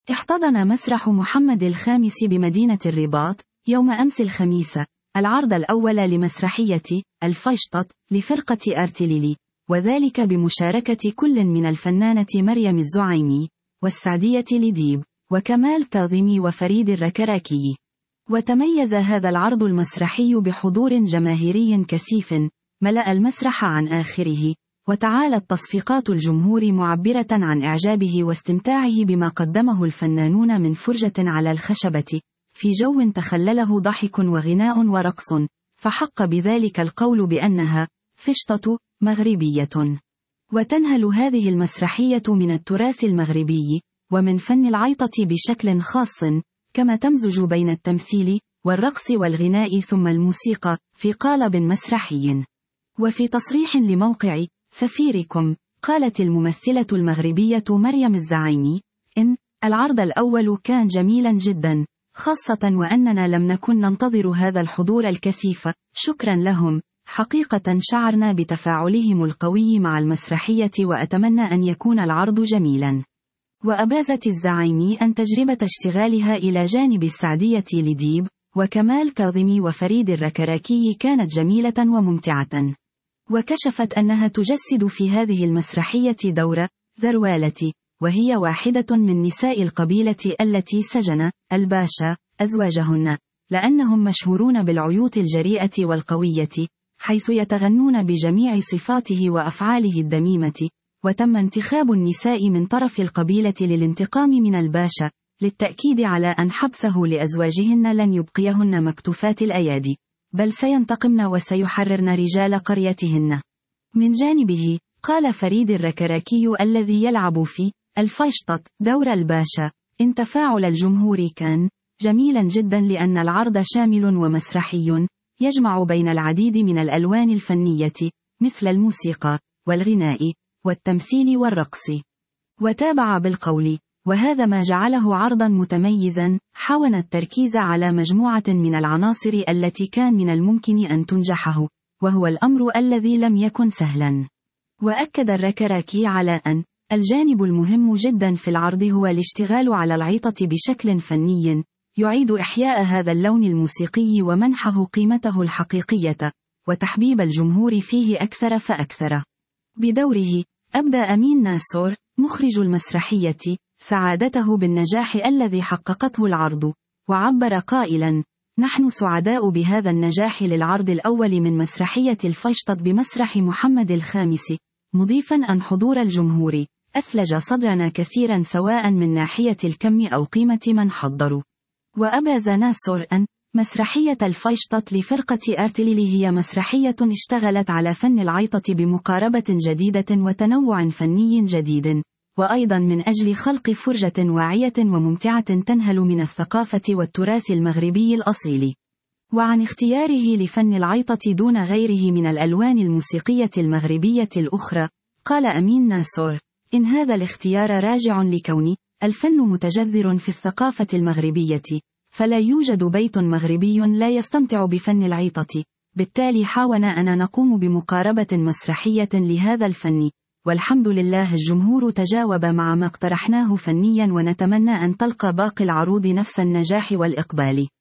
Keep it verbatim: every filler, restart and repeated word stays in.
احتضن مسرح محمد الخامس بمدينة الرباط يوم أمس الخميس العرض الأول لمسرحية الفيشطط لفرقة أرتليلي، وذلك بمشاركة كل من الفنانة مريم الزعيمي والسعدية لديب وكمال كاظمي وفريد الركراكي. وتميز هذا العرض المسرحي بحضور جماهيري كثيف ملأ المسرح عن آخره، وتعالت تصفيقات الجمهور معبرة عن إعجابه واستمتاعه بما قدمه الفنانون من فرجة على الخشبة في جو تخلله ضحك وغناء ورقص، فحق بذلك القول بأنها فشطة مغربية. وتنهل هذه المسرحية من التراث المغربي ومن فن العيطة بشكل خاص، كما تمزج بين التمثيل والرقص والغناء ثم الموسيقى في قالب مسرحي. وفي تصريح لموقع سفيركم قالت الممثلة المغربية مريم الزعيمي إن العرض الأول كان جميلا جدا، خاصة وأننا لم نكن ننتظر هذا الحضور الكثيف، شكرا لهم، حقيقة شعرنا بتفاعلهم القوي مع المسرحية وأتمنى أن يكون العرض جميلا. وأبرزت الزعيمي أن تجربة اشتغالها إلى جانب السعدية لديب وكمال كاظمي وفريد الركراكي كانت جميلة وممتعة، وكشفت أنها تجسد في هذه المسرحية دور زروالة، وهي واحدة من نساء القبيلة التي سجن الباشا أزواجهن، لأنهم مشهورون بالعيوط الجريئة والقوية، حيث يتغنون بجميع صفاته وأفعاله الدميمة. وتم انتخاب النساء من طرف القبيلة للانتقام من الباشا، للتأكيد على أن حبسه لأزواجهن لن يبقيهن مكتوفات الأيادي، بل سينتقمن وسيحررن رجال قريتهن. من جانبه قال فريد الركراكي الذي يلعب في الفيشطط دور الباشا إن تفاعل الجمهور كان جميلا جدا، لأن العرض شامل ومسرحي يجمع بين العديد من الألوان الفنية مثل الموسيقى والغناء والتمثيل والرقص. وتابع بالقول: وهذا ما جعله عرضا متميزا حاول التركيز على مجموعة من العناصر التي كان من الممكن أن تنجحه، وهو الأمر الذي لم يكن سهلا. وأكد الركراكي على أن الجانب المهم جدا في العرض هو الاشتغال على العيطة بشكل فني يعيد إحياء هذا اللون الموسيقي ومنحه قيمته الحقيقية، وتحبيب الجمهور فيه أكثر فأكثر. بدوره أبدى أمين ناصر مخرج المسرحية سعادته بالنجاح الذي حققته العرض، وعبر قائلا: نحن سعداء بهذا النجاح للعرض الأول من مسرحية الفيشطط بمسرح محمد الخامس، مضيفا أن حضور الجمهور أثلج صدرنا كثيرا سواء من ناحية الكم أو قيمة من حضروا. وأبرز ناصر أن مسرحية الفيشطط لفرقة أرتليلي هي مسرحية اشتغلت على فن العيطة بمقاربة جديدة وتنوع فني جديد، وأيضا من أجل خلق فرجة واعية وممتعة تنهل من الثقافة والتراث المغربي الأصيل. وعن اختياره لفن العيطة دون غيره من الألوان الموسيقية المغربية الأخرى، قال أمين ناصر: إن هذا الاختيار راجع لكون الفن متجذر في الثقافة المغربية، فلا يوجد بيت مغربي لا يستمتع بفن العيطة، بالتالي حاولنا أن نقوم بمقاربة مسرحية لهذا الفن، والحمد لله الجمهور تجاوب مع ما اقترحناه فنيا، ونتمنى أن تلقى باقي العروض نفس النجاح والإقبال.